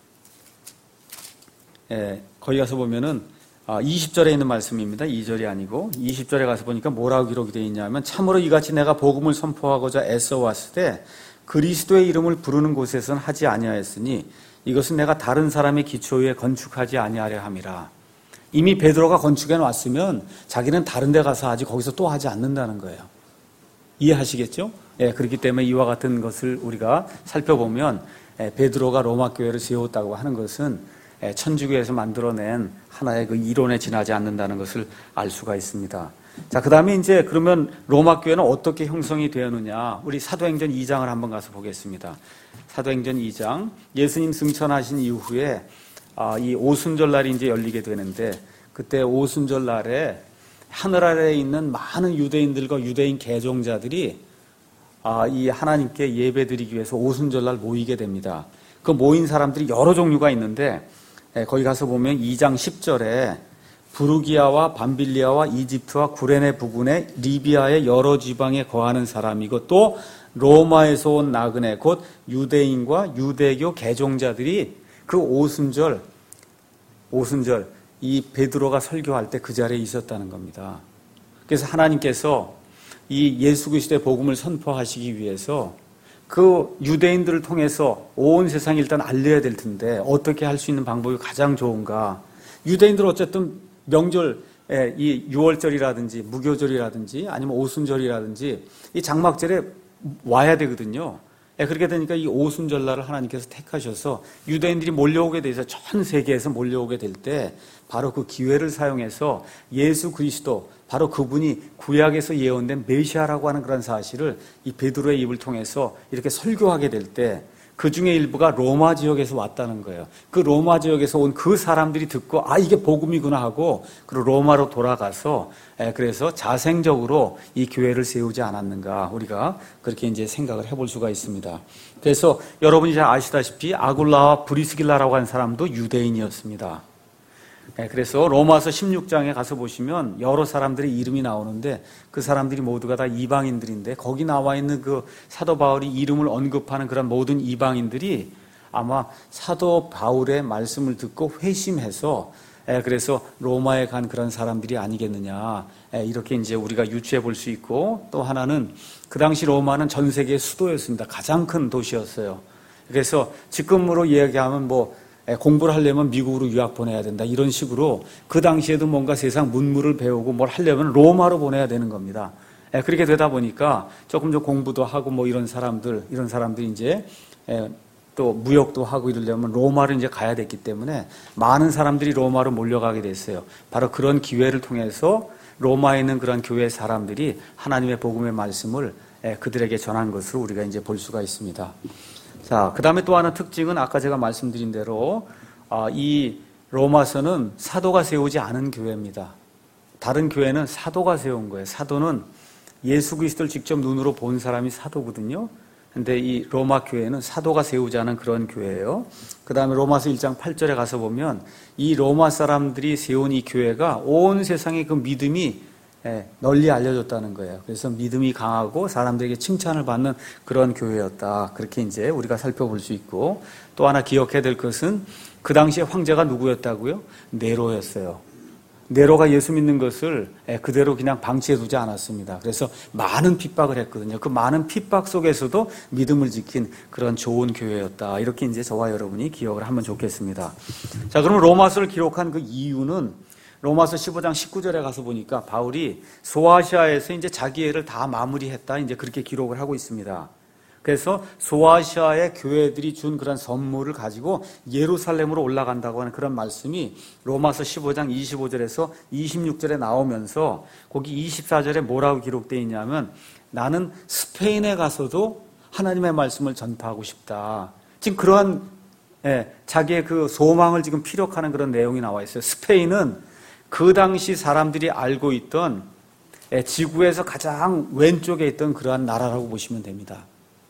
거기 가서 보면은 이십 절에 있는 말씀입니다. 이 절이 아니고 이십 절에 가서 보니까 뭐라고 기록이 되어 있냐면 참으로 이같이 내가 복음을 선포하고자 애써 왔을 때 그리스도의 이름을 부르는 곳에서는 하지 아니하였으니 이것은 내가 다른 사람의 기초 위에 건축하지 아니하려 함이라. 이미 베드로가 건축해 놨으면 자기는 다른 데 가서 하지 거기서 또 하지 않는다는 거예요. 이해하시겠죠? 예, 그렇기 때문에 이와 같은 것을 우리가 살펴보면 예, 베드로가 로마 교회를 세웠다고 하는 것은 예, 천주교에서 만들어낸 하나의 그 이론에 지나지 않는다는 것을 알 수가 있습니다. 자, 그 다음에 이제 그러면 로마 교회는 어떻게 형성이 되었느냐? 우리 사도행전 이 장을 한번 가서 보겠습니다. 사도행전 이 장 예수님 승천하신 이후에 아, 이 오순절 날이 이제 열리게 되는데 그때 오순절 날에 하늘 아래에 있는 많은 유대인들과 유대인 개종자들이 아, 이 하나님께 예배드리기 위해서 오순절날 모이게 됩니다. 그 모인 사람들이 여러 종류가 있는데 예, 거기 가서 보면 이 장 십 절에 부르기아와 밤빌리아와 이집트와 구레네 부근의 리비아의 여러 지방에 거하는 사람이고 또 로마에서 온 나그네 곧 유대인과 유대교 개종자들이 그 오순절 오순절 이 베드로가 설교할 때 그 자리에 있었다는 겁니다. 그래서 하나님께서 이 예수 그리스도의 복음을 선포하시기 위해서 그 유대인들을 통해서 온 세상에 일단 알려야 될 텐데 어떻게 할 수 있는 방법이 가장 좋은가? 유대인들은 어쨌든 명절, 이 유월절이라든지 무교절이라든지 아니면 오순절이라든지 이 장막절에 와야 되거든요. 그렇게 되니까 이 오순절날을 하나님께서 택하셔서 유대인들이 몰려오게 돼서 전 세계에서 몰려오게 될 때 바로 그 기회를 사용해서 예수 그리스도 바로 그분이 구약에서 예언된 메시아라고 하는 그런 사실을 이 베드로의 입을 통해서 이렇게 설교하게 될 때 그 중에 일부가 로마 지역에서 왔다는 거예요. 그 로마 지역에서 온 그 사람들이 듣고 아 이게 복음이구나 하고 그리고 로마로 돌아가서 그래서 자생적으로 이 교회를 세우지 않았는가 우리가 그렇게 이제 생각을 해볼 수가 있습니다. 그래서 여러분이 잘 아시다시피 아굴라와 브리스길라라고 하는 사람도 유대인이었습니다. 그래서 로마서 십육 장에 가서 보시면 여러 사람들의 이름이 나오는데 그 사람들이 모두가 다 이방인들인데 거기 나와 있는 그 사도 바울이 이름을 언급하는 그런 모든 이방인들이 아마 사도 바울의 말씀을 듣고 회심해서 그래서 로마에 간 그런 사람들이 아니겠느냐, 이렇게 이제 우리가 유추해 볼 수 있고, 또 하나는 그 당시 로마는 전 세계의 수도였습니다. 가장 큰 도시였어요. 그래서 지금으로 이야기하면 뭐 공부를 하려면 미국으로 유학 보내야 된다, 이런 식으로 그 당시에도 뭔가 세상 문물을 배우고 뭘 하려면 로마로 보내야 되는 겁니다. 그렇게 되다 보니까 조금 좀 공부도 하고 뭐 이런 사람들, 이런 사람들이 이제 또 무역도 하고 이러려면 로마로 이제 가야 됐기 때문에 많은 사람들이 로마로 몰려가게 됐어요. 바로 그런 기회를 통해서 로마에 있는 그런 교회 사람들이 하나님의 복음의 말씀을 그들에게 전한 것을 우리가 이제 볼 수가 있습니다. 자, 그 다음에 또 하나 특징은 아까 제가 말씀드린 대로 이 로마서는 사도가 세우지 않은 교회입니다. 다른 교회는 사도가 세운 거예요. 사도는 예수 그리스도를 직접 눈으로 본 사람이 사도거든요. 근데 이 로마 교회는 사도가 세우지 않은 그런 교회예요. 그 다음에 로마서 일 장 팔 절에 가서 보면 이 로마 사람들이 세운 이 교회가 온 세상에 그 믿음이 널리 알려졌다는 거예요. 그래서 믿음이 강하고 사람들에게 칭찬을 받는 그런 교회였다. 그렇게 이제 우리가 살펴볼 수 있고, 또 하나 기억해야 될 것은 그 당시에 황제가 누구였다고요? 네로였어요. 네로가 예수 믿는 것을 그대로 그냥 방치해두지 않았습니다. 그래서 많은 핍박을 했거든요. 그 많은 핍박 속에서도 믿음을 지킨 그런 좋은 교회였다. 이렇게 이제 저와 여러분이 기억을 하면 좋겠습니다. 자, 그러면 로마서를 기록한 그 이유는 로마서 십오 장 십구 절에 가서 보니까 바울이 소아시아에서 이제 자기 일을 다 마무리했다, 이제 그렇게 기록을 하고 있습니다. 그래서 소아시아의 교회들이 준 그런 선물을 가지고 예루살렘으로 올라간다고 하는 그런 말씀이 로마서 십오 장 이십오 절에서 이십육 절에 나오면서 거기 이십사 절에 뭐라고 기록되어 있냐면, 나는 스페인에 가서도 하나님의 말씀을 전파하고 싶다. 지금 그러한 예, 자기의 그 소망을 지금 피력하는 그런 내용이 나와 있어요. 스페인은 그 당시 사람들이 알고 있던 예, 지구에서 가장 왼쪽에 있던 그러한 나라라고 보시면 됩니다.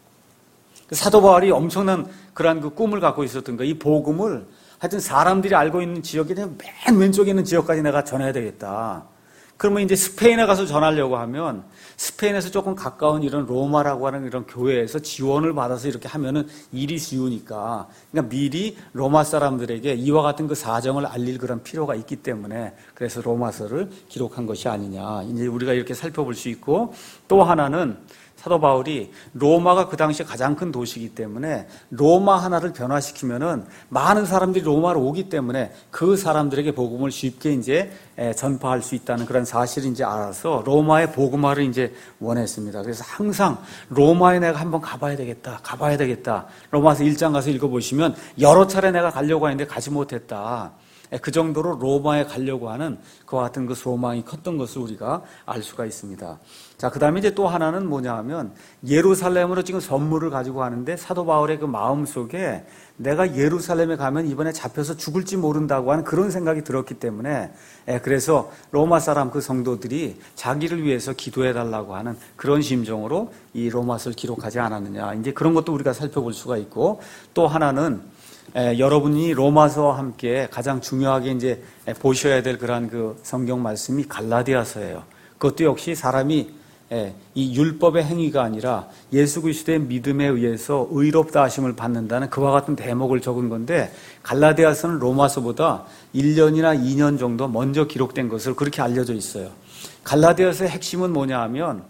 사도 바울이 엄청난 그러한 그 꿈을 갖고 있었던 거예요. 이 복음을 하여튼 사람들이 알고 있는 지역에 맨 왼쪽에 있는 지역까지 내가 전해야 되겠다. 그러면 이제 스페인에 가서 전하려고 하면 스페인에서 조금 가까운 이런 로마라고 하는 이런 교회에서 지원을 받아서 이렇게 하면은 일이 쉬우니까, 그러니까 미리 로마 사람들에게 이와 같은 그 사정을 알릴 그런 필요가 있기 때문에 그래서 로마서를 기록한 것이 아니냐, 이제 우리가 이렇게 살펴볼 수 있고, 또 하나는 사도 바울이 로마가 그 당시에 가장 큰 도시이기 때문에 로마 하나를 변화시키면은 많은 사람들이 로마로 오기 때문에 그 사람들에게 복음을 쉽게 이제 전파할 수 있다는 그런 사실을 이제 알아서 로마의 복음화를 이제 원했습니다. 그래서 항상 로마에 내가 한번 가봐야 되겠다, 가봐야 되겠다. 로마서 일 장 가서 읽어보시면 여러 차례 내가 가려고 했는데 가지 못했다. 그 정도로 로마에 가려고 하는 그와 같은 그 소망이 컸던 것을 우리가 알 수가 있습니다. 자, 그 다음에 이제 또 하나는 뭐냐 하면 예루살렘으로 지금 선물을 가지고 가는데 사도 바울의 그 마음 속에 내가 예루살렘에 가면 이번에 잡혀서 죽을지 모른다고 하는 그런 생각이 들었기 때문에 그래서 로마 사람 그 성도들이 자기를 위해서 기도해 달라고 하는 그런 심정으로 이 로마서를 기록하지 않았느냐, 이제 그런 것도 우리가 살펴볼 수가 있고, 또 하나는 에, 여러분이 로마서와 함께 가장 중요하게 이제 보셔야 될 그러한 그 성경 말씀이 갈라디아서예요. 그것도 역시 사람이 에, 이 율법의 행위가 아니라 예수 그리스도의 믿음에 의해서 의롭다 하심을 받는다는 그와 같은 대목을 적은 건데, 갈라디아서는 로마서보다 일 년이나 이 년 정도 먼저 기록된 것으로 그렇게 알려져 있어요. 갈라디아서의 핵심은 뭐냐 하면,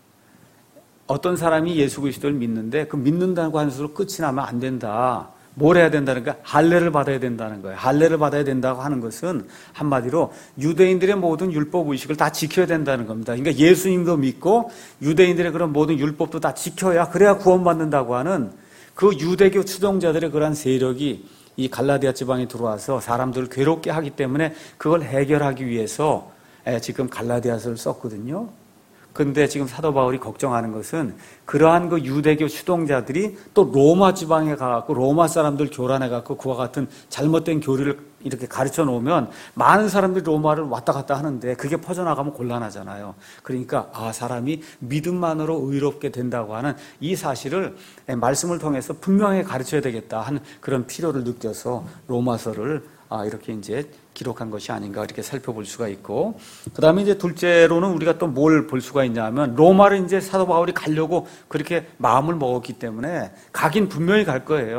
어떤 사람이 예수 그리스도를 믿는데 그 믿는다고 하는 것으로 끝이 나면 안 된다. 뭘 해야 된다는 거야? 할례를 받아야 된다는 거예요. 할례를 받아야 된다고 하는 것은 한마디로 유대인들의 모든 율법 의식을 다 지켜야 된다는 겁니다. 그러니까 예수님도 믿고 유대인들의 그런 모든 율법도 다 지켜야, 그래야 구원받는다고 하는 그 유대교 추종자들의 그런 세력이 이 갈라디아 지방에 들어와서 사람들을 괴롭게 하기 때문에 그걸 해결하기 위해서 지금 갈라디아서를 썼거든요. 그런데 지금 사도 바울이 걱정하는 것은 그러한 그 유대교 추동자들이 또 로마 지방에 가갖고 로마 사람들 교란해갖고 그와 같은 잘못된 교리를 이렇게 가르쳐 놓으면 많은 사람들이 로마를 왔다 갔다 하는데 그게 퍼져나가면 곤란하잖아요. 그러니까 아, 사람이 믿음만으로 의롭게 된다고 하는 이 사실을 말씀을 통해서 분명히 가르쳐야 되겠다 하는 그런 필요를 느껴서 로마서를 아, 이렇게 이제 기록한 것이 아닌가, 이렇게 살펴볼 수가 있고, 그 다음에 이제 둘째로는 우리가 또 뭘 볼 수가 있냐면, 로마를 이제 사도 바울이 가려고 그렇게 마음을 먹었기 때문에 가긴 분명히 갈 거예요.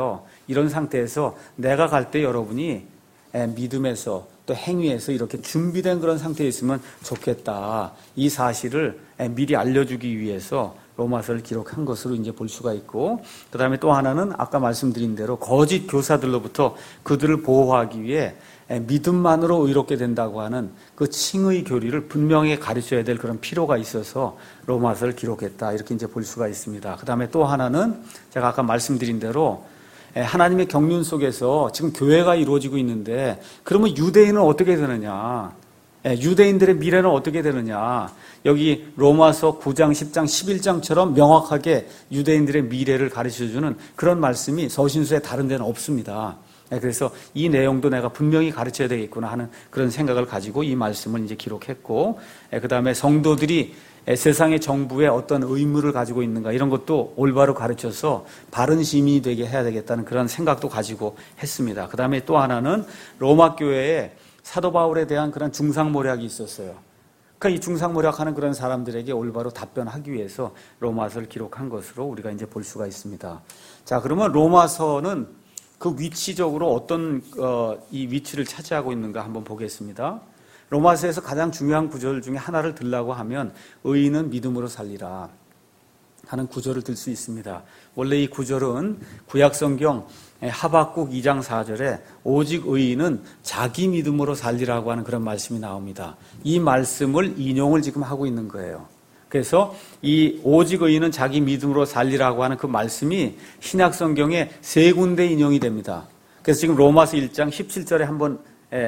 이런 상태에서 내가 갈 때 여러분이 믿음에서 또 행위에서 이렇게 준비된 그런 상태에 있으면 좋겠다. 이 사실을 미리 알려주기 위해서 로마서를 기록한 것으로 이제 볼 수가 있고, 그 다음에 또 하나는 아까 말씀드린 대로 거짓 교사들로부터 그들을 보호하기 위해 믿음만으로 의롭게 된다고 하는 그 칭의 교리를 분명히 가르쳐야 될 그런 필요가 있어서 로마서를 기록했다. 이렇게 이제 볼 수가 있습니다. 그 다음에 또 하나는 제가 아까 말씀드린 대로 하나님의 경륜 속에서 지금 교회가 이루어지고 있는데, 그러면 유대인은 어떻게 되느냐? 유대인들의 미래는 어떻게 되느냐? 여기 로마서 구 장, 십 장, 십일 장처럼 명확하게 유대인들의 미래를 가르쳐주는 그런 말씀이 서신서에 다른 데는 없습니다. 그래서 이 내용도 내가 분명히 가르쳐야 되겠구나 하는 그런 생각을 가지고 이 말씀을 이제 기록했고, 그 다음에 성도들이 세상의 정부에 어떤 의무를 가지고 있는가 이런 것도 올바로 가르쳐서 바른 시민이 되게 해야 되겠다는 그런 생각도 가지고 했습니다. 그 다음에 또 하나는 로마 교회에 사도 바울에 대한 그런 중상모략이 있었어요. 그러니까 이 중상모략하는 그런 사람들에게 올바로 답변하기 위해서 로마서를 기록한 것으로 우리가 이제 볼 수가 있습니다. 자, 그러면 로마서는 그 위치적으로 어떤 어, 이 위치를 차지하고 있는가 한번 보겠습니다. 로마서에서 가장 중요한 구절 중에 하나를 들라고 하면 의인은 믿음으로 살리라 하는 구절을 들 수 있습니다. 원래 이 구절은 구약성경 하박국 이 장 사 절에 오직 의인은 자기 믿음으로 살리라고 하는 그런 말씀이 나옵니다. 이 말씀을 인용을 지금 하고 있는 거예요. 그래서 이 오직 의인은 자기 믿음으로 살리라고 하는 그 말씀이 신약성경에 세 군데 인용이 됩니다. 그래서 지금 로마서 일 장 십칠 절에 한번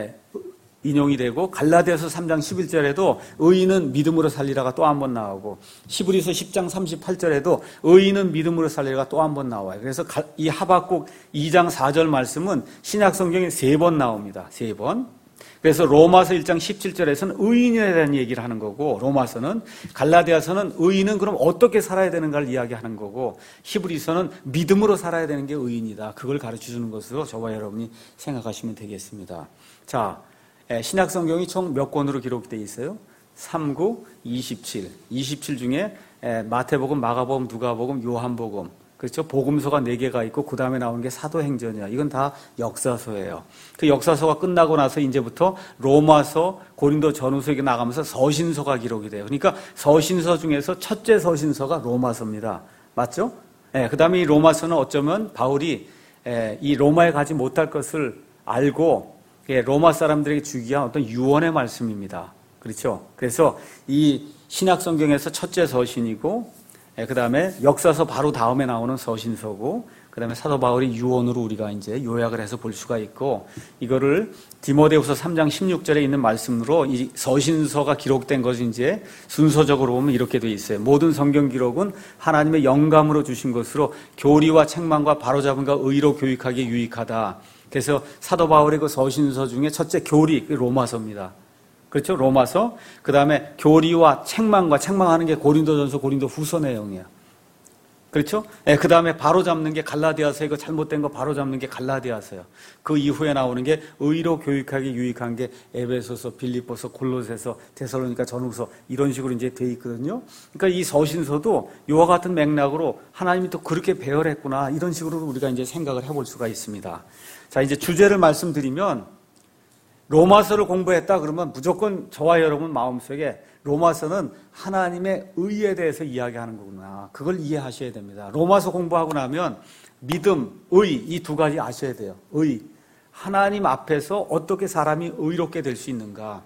인용이 되고, 갈라디아서 삼 장 십일 절에도 의인은 믿음으로 살리라가 또 한 번 나오고, 히브리서 십 장 삼십팔 절에도 의인은 믿음으로 살리라가 또 한 번 나와요. 그래서 이 하박국 이 장 사 절 말씀은 신약성경에 세 번 나옵니다. 세 번. 그래서 로마서 일 장 십칠 절에서는 의인에 대한 얘기를 하는 거고, 로마서는, 갈라디아서는 의인은 그럼 어떻게 살아야 되는가를 이야기하는 거고, 히브리서는 믿음으로 살아야 되는 게 의인이다. 그걸 가르쳐주는 것으로 저와 여러분이 생각하시면 되겠습니다. 자, 신약성경이 총 몇 권으로 기록되어 있어요? 삼, 구, 이십칠. 이십칠 중에 마태복음, 마가복음, 누가복음, 요한복음. 그렇죠? 복음서가 네 개가 있고 그 다음에 나오는 게 사도행전이야. 이건 다 역사서예요. 그 역사서가 끝나고 나서 이제부터 로마서, 고린도 전후서에 나가면서 서신서가 기록이 돼요. 그러니까 서신서 중에서 첫째 서신서가 로마서입니다. 맞죠? 그 다음에 이 로마서는 어쩌면 바울이 이 로마에 가지 못할 것을 알고 로마 사람들에게 주기 위한 어떤 유언의 말씀입니다. 그렇죠? 그래서 이 신약 성경에서 첫째 서신이고, 그 다음에 역사서 바로 다음에 나오는 서신서고, 그 다음에 사도 바울의 유언으로 우리가 이제 요약을 해서 볼 수가 있고, 이거를 디모데후서 삼 장 십육 절에 있는 말씀으로 이 서신서가 기록된 것이 이제 순서적으로 보면 이렇게 되어 있어요. 모든 성경 기록은 하나님의 영감으로 주신 것으로 교리와 책망과 바로잡음과 의로 교육하기에 유익하다. 그래서 사도 바울의 그 서신서 중에 첫째 교리, 로마서입니다. 그렇죠? 로마서. 그 다음에 교리와 책망과, 책망하는 게 고린도전서, 고린도후서 내용이야. 그렇죠? 네, 그 다음에 바로잡는 게 갈라디아서에 그 잘못된 거 바로잡는 게 갈라디아서예요. 그 이후에 나오는 게 의로 교육하기 유익한 게 에베소서, 빌립보서, 골로새서, 데살로니가 전후서 이런 식으로 이제 돼 있거든요. 그러니까 이 서신서도 이와 같은 맥락으로 하나님이 또 그렇게 배열했구나 이런 식으로 우리가 이제 생각을 해볼 수가 있습니다. 자, 이제 주제를 말씀드리면 로마서를 공부했다 그러면 무조건 저와 여러분 마음속에 로마서는 하나님의 의에 대해서 이야기하는 거구나. 그걸 이해하셔야 됩니다. 로마서 공부하고 나면 믿음, 의 이 두 가지 아셔야 돼요. 의. 하나님 앞에서 어떻게 사람이 의롭게 될 수 있는가.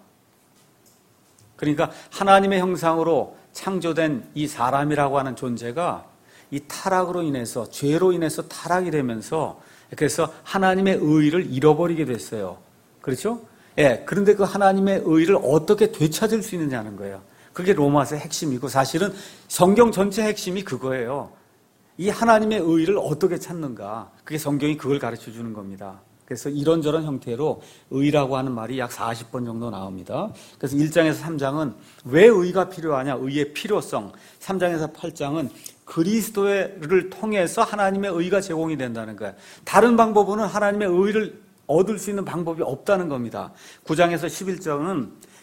그러니까 하나님의 형상으로 창조된 이 사람이라고 하는 존재가 이 타락으로 인해서, 죄로 인해서 타락이 되면서 그래서 하나님의 의를 잃어버리게 됐어요. 그렇죠? 예. 그런데 그 하나님의 의를 어떻게 되찾을 수 있느냐는 거예요. 그게 로마서의 핵심이고 사실은 성경 전체 핵심이 그거예요. 이 하나님의 의를 어떻게 찾는가. 그게 성경이 그걸 가르쳐 주는 겁니다. 그래서 이런저런 형태로 의라고 하는 말이 약 사십 번 정도 나옵니다. 그래서 일 장에서 삼 장은 왜 의가 필요하냐, 의의 필요성. 삼 장에서 팔 장은 그리스도를 통해서 하나님의 의가 제공이 된다는 거예요. 다른 방법으로는 하나님의 의를 얻을 수 있는 방법이 없다는 겁니다. 구 장에서 십일 장은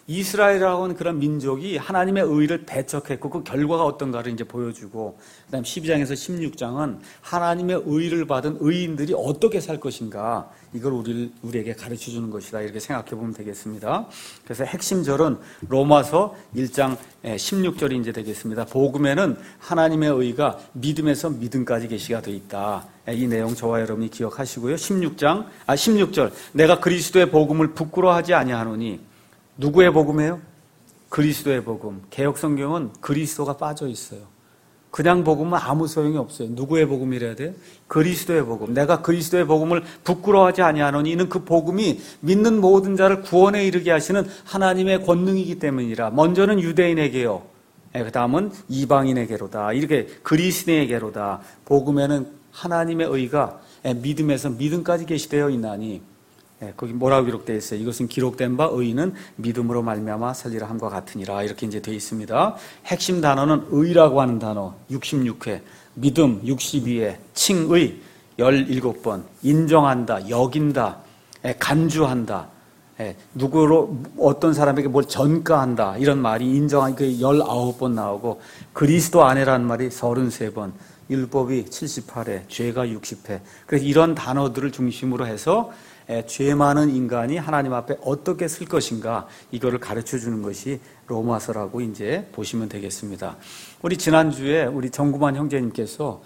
이스라엘이라고 하는 그런 민족이 하나님의 의를 배척했고 그 결과가 어떤가를 이제 보여주고, 그 다음 십이 장에서 십육 장은 하나님의 의를 받은 의인들이 어떻게 살 것인가, 이걸 우리, 우리에게 가르쳐 주는 것이다, 이렇게 생각해 보면 되겠습니다. 그래서 핵심 절은 로마서 일 장 십육 절이 이제 되겠습니다. 복음에는 하나님의 의가 믿음에서 믿음까지 계시가 되어 있다. 이 내용 저와 여러분이 기억하시고요. 십육 장, 아, 십육 절. 내가 그리스도의 복음을 부끄러워하지 아니하노니, 누구의 복음이에요? 그리스도의 복음. 개역 성경은 그리스도가 빠져 있어요. 그냥 복음은 아무 소용이 없어요. 누구의 복음이래야 돼요? 그리스도의 복음. 내가 그리스도의 복음을 부끄러워하지 아니하노니, 이는 그 복음이 믿는 모든 자를 구원에 이르게 하시는 하나님의 권능이기 때문이라. 먼저는 유대인에게요, 그 다음은 이방인에게로다. 이렇게 그리스도에게로다. 복음에는 하나님의 의가 믿음에서 믿음까지 계시되어 있나니, 예, 거기 뭐라고 기록되어 있어요? 이것은 기록된 바 의인은 믿음으로 말미암아 살리라 함과 같으니라. 이렇게 이제 되어 있습니다. 핵심 단어는 의라고 하는 단어 육십육 회, 믿음 육십이 회, 칭의 십칠 번, 인정한다, 여긴다, 예, 간주한다, 예, 누구로 어떤 사람에게 뭘 전가한다, 이런 말이 인정한 게 십구 번 나오고, 그리스도 안에라는 말이 삼십삼 번, 율법이 칠십팔 회, 죄가 육십 회. 그래서 이런 단어들을 중심으로 해서 죄 많은 인간이 하나님 앞에 어떻게 쓸 것인가, 이거를 가르쳐 주는 것이 로마서라고 이제 보시면 되겠습니다. 우리 지난주에 우리 정구만 형제님께서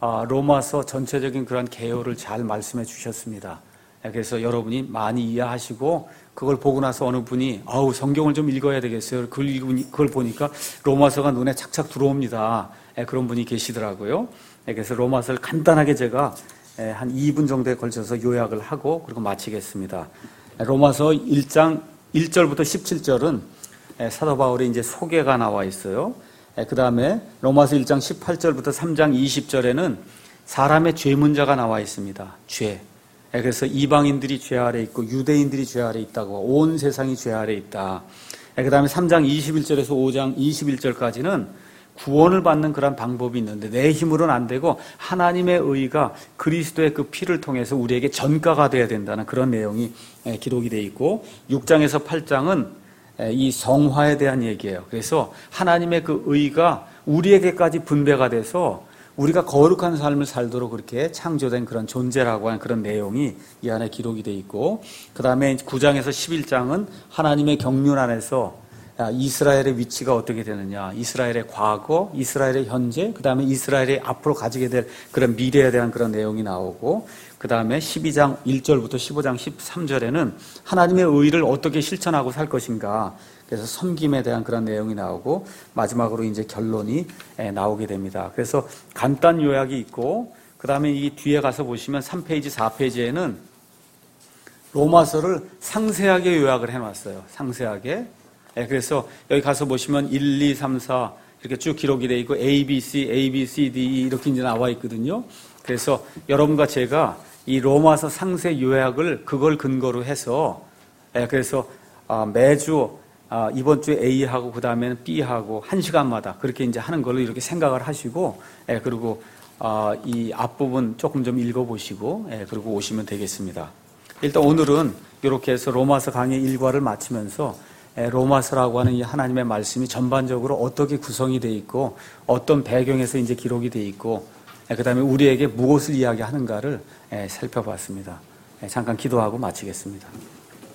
로마서 전체적인 그런 개요를 잘 말씀해 주셨습니다. 그래서 여러분이 많이 이해하시고, 그걸 보고 나서 어느 분이 아우 성경을 좀 읽어야 되겠어요. 그걸, 읽으니, 그걸 보니까 로마서가 눈에 착착 들어옵니다. 그런 분이 계시더라고요. 그래서 로마서를 간단하게 제가 한 이 분 정도에 걸쳐서 요약을 하고 그리고 마치겠습니다. 로마서 일 장 일 절부터 십칠 절은 사도 바울의 이제 소개가 나와 있어요. 그 다음에 로마서 일 장 십팔 절부터 삼 장 이십 절에는 사람의 죄 문제가 나와 있습니다. 죄. 그래서 이방인들이 죄 아래 있고 유대인들이 죄 아래 있다고, 온 세상이 죄 아래 있다. 그 다음에 삼 장 이십일 절에서 오 장 이십일 절까지는 구원을 받는 그런 방법이 있는데 내 힘으로는 안 되고 하나님의 의가 그리스도의 그 피를 통해서 우리에게 전가가 돼야 된다는 그런 내용이 기록이 되어 있고, 육 장에서 팔 장은 이 성화에 대한 얘기예요. 그래서 하나님의 그 의가 우리에게까지 분배가 돼서 우리가 거룩한 삶을 살도록 그렇게 창조된 그런 존재라고 하는 그런 내용이 이 안에 기록이 되어 있고, 그 다음에 구 장에서 십일 장은 하나님의 경륜 안에서 이스라엘의 위치가 어떻게 되느냐, 이스라엘의 과거, 이스라엘의 현재, 그 다음에 이스라엘이 앞으로 가지게 될 그런 미래에 대한 그런 내용이 나오고, 그 다음에 십이 장 일 절부터 십오 장 십삼 절에는 하나님의 의를 어떻게 실천하고 살 것인가, 그래서 섬김에 대한 그런 내용이 나오고, 마지막으로 이제 결론이 나오게 됩니다. 그래서 간단 요약이 있고, 그 다음에 이 뒤에 가서 보시면 삼 페이지, 사 페이지에는 로마서를 상세하게 요약을 해놨어요. 상세하게. 네, 그래서 여기 가서 보시면 일, 이, 삼, 사 이렇게 쭉 기록이 되어 있고 A, B, C, A, B, C, D, E 이렇게 이제 나와 있거든요. 그래서 여러분과 제가 이 로마서 상세 요약을 그걸 근거로 해서, 네, 그래서 매주 이번 주에 A하고 그 다음에는 B하고 한 시간마다 그렇게 이제 하는 걸로 이렇게 생각을 하시고, 네, 그리고 이 앞부분 조금 좀 읽어보시고, 네, 그리고 오시면 되겠습니다. 일단 오늘은 이렇게 해서 로마서 강의 일과를 마치면서 로마서라고 하는 이 하나님의 말씀이 전반적으로 어떻게 구성이 되어 있고 어떤 배경에서 이제 기록이 되어 있고 그 다음에 우리에게 무엇을 이야기하는가를 살펴봤습니다. 잠깐 기도하고 마치겠습니다.